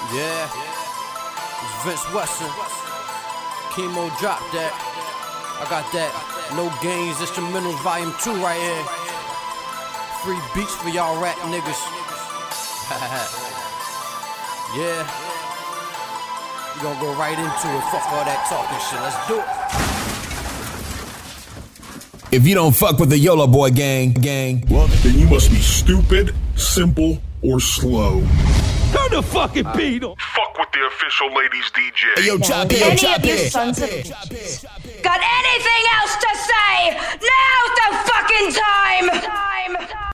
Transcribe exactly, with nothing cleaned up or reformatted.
Yeah, it's Vince Wesson. Chemo dropped that. I got that No Gains Instrumentals Volume two right here. Free beats for y'all rap niggas. Yeah. We gonna go right into it. Fuck all that talking shit. Let's do it. If you don't fuck with the YOLO Boy gang, gang, well, then you must be stupid, simple, or slow. Turn the fucking beat on. Fuck with the official ladies D J. Hey, yo, chop it, yo, chop it. Got anything else to say? Now's the fucking time!